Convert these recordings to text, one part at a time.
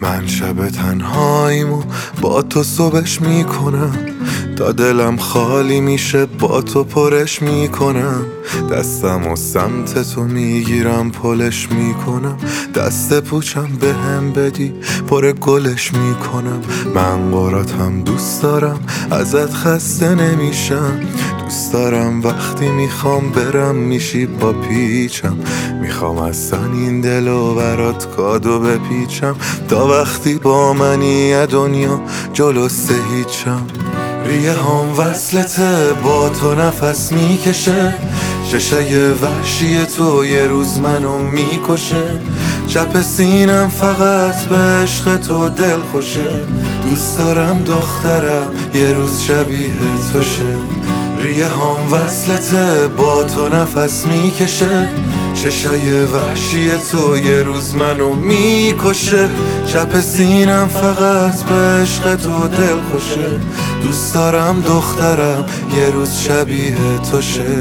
من شب تنهاییمو با تو صبحش میکنم، تا دلم خالی میشه با تو پرش میکنم. دستم و سمت تو میگیرم پلش میکنم، دست پوچم به هم بدی پر گلش میکنم. من قراتم دوست دارم ازت خسته نمیشم، دوست دارم وقتی میخوام برم میشی با پیچم. میخوام اصلا این دلو برات کادو بپیچم، تا وقتی با منی دنیا جلو هیچم. ریه هم وصلته با تو نفس میکشه، چشای وحشی تو یه روز منو میکشه. چپ سینم فقط به عشق تو دل خوشه، دوست دارم دخترم یه روز شبیه تو شه. ریه هم وصلته با تو نفس میکشه، چشای وحشی تو یه روز منو میکشه. چپ سینم فقط به عشق تو دل خوشه، دوست دارم دخترم یه روز شبیه تو شه.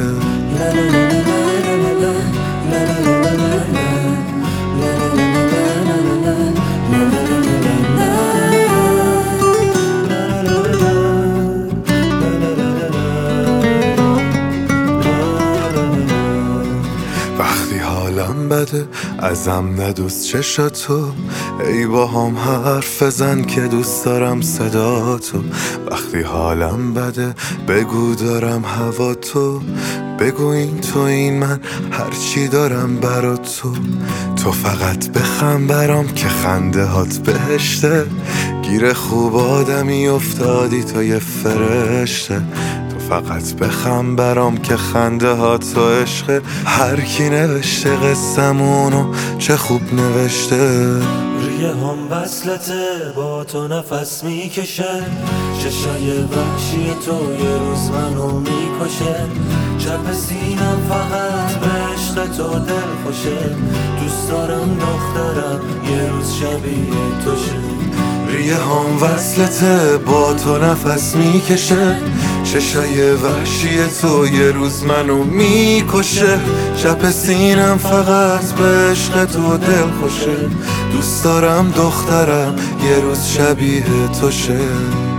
وقتی حالم بده ازم ندوست چشاتو، ای با هم حرف بزن که دوست دارم صدا تو. وقتی حالم بده بگو دارم هوا تو، بگو این تو این من هرچی دارم برا تو. تو فقط بخند برام که خنده هات بهشته، گیر خوب آدمی افتادی تو یه فرشته. فقط بخم برام که خنده ها تو عشقه، هر کی نوشته قصمونو چه خوب نوشته. ریه هم وصلته با تو نفس میکشه، چشای وحشی تو یه روز منو میکشه. چپ سینم فقط به عشق تو دل خوشه، دوست دارم دخترم یه روز شبیه تو شه. ریه هم وصلته با تو نفس میکشه، چشای وحشی تو یه روز منو میکشه. چپ سینم فقط به عشق تو دل خوشه، دوست دارم دخترم یه روز شبیه تو شه.